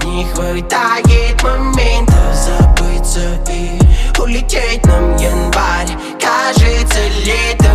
Не хватает моментов забыться и улететь нам январь. Кажется, лето